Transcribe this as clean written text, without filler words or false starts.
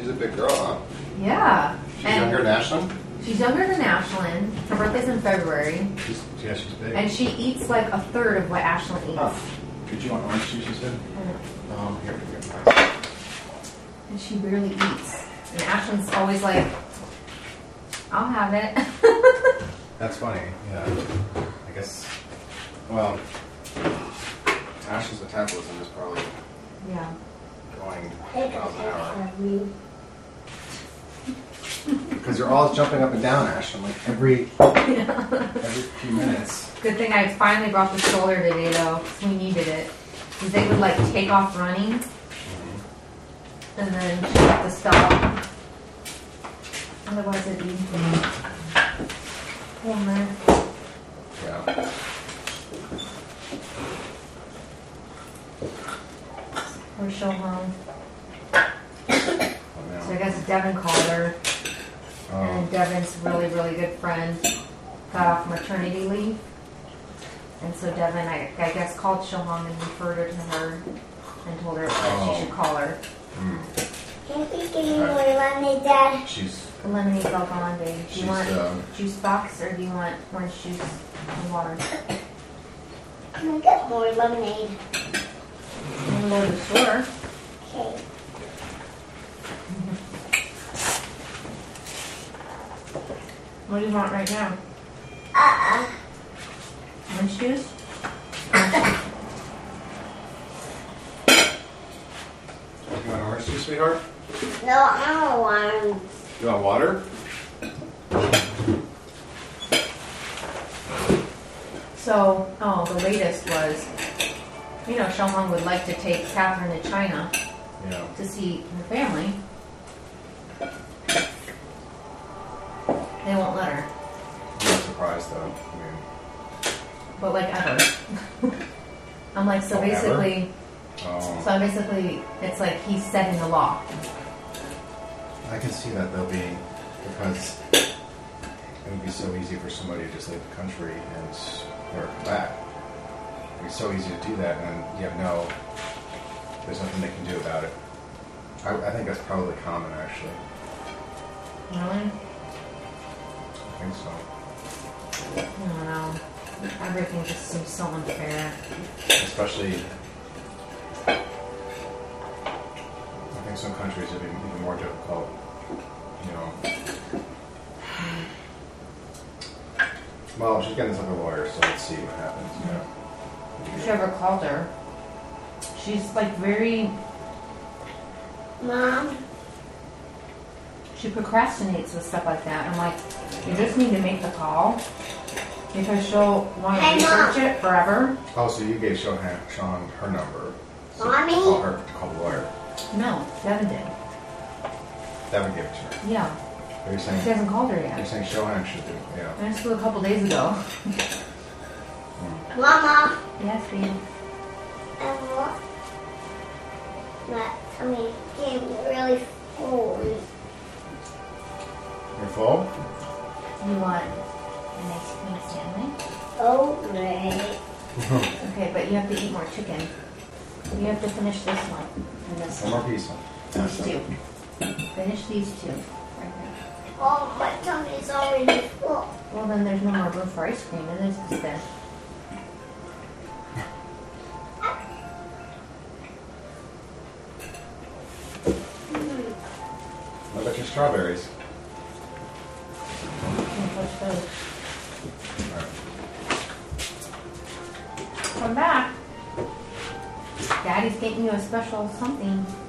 She's a big girl, huh? Yeah. She's younger than Ashlyn? She's younger than Ashlyn. Her birthday's in February. She's big. And she eats like a third of what Ashlyn eats. Oh. Did you want orange juice, you said? Here. And she barely eats. And Ashlyn's always like, I'll have it. That's funny, yeah. I guess, well, Ashlyn's metabolism is probably going miles an hour. Because you're always jumping up and down, Ashlyn, like every few minutes. Good thing I finally brought the stroller today, though, because we needed it. Because they would like take off running, and then she'd have to stop. Otherwise, it'd be warmer. Yeah. Or she'll home. So I guess Devin called her. And Devin's really, really good friend got off maternity leave. And so Devin, I guess, called Shohong and referred her to her and told her that she should call her. Can you please give me more lemonade, Dad? The lemonade's all gone, babe. Do you want juice box or do you want orange juice and water? Can I get more lemonade? We'll go to the store. Okay. What do you want right now? Orange juice? You want orange juice, sweetheart? No, I don't want. You want water? So, the latest was, Shohong would like to take Catherine to China to see her family. They won't let her. I'm not surprised, though. But like ever. I'm like, so basically, it's like he's setting the law. I can see that though because it would be so easy for somebody to just leave the country and never come back. It'd be so easy to do that, and there's nothing they can do about it. I think that's probably common, actually. Really? I think so. I don't know. Everything just seems so unfair. Especially, I think some countries would be even more difficult. Well, she's getting this other lawyer, so let's see what happens. If you ever called her, she's like very. Mom? She procrastinates with stuff like that. I'm like, you just need to make the call because she'll want to research it forever. Oh, so you gave Sean her number. So Mommy? Call the lawyer. No, Devin did. Devin gave it to her. Yeah. Are you saying She hasn't called her yet. You're saying Shohan should do it, yeah. I just flew a couple days ago. Mama. Yes, babe. I'm getting really full. You're full? You want a nice cream Stanley? Oh, great. Okay, but you have to eat more chicken. You have to finish this one and this One more piece. These two. Finish these two. Right there. Oh, my tummy's already full. Well, then there's no more room for ice cream, and this is there. What about your strawberries? Can't touch those. Alright. Come back. Daddy's getting you a special something.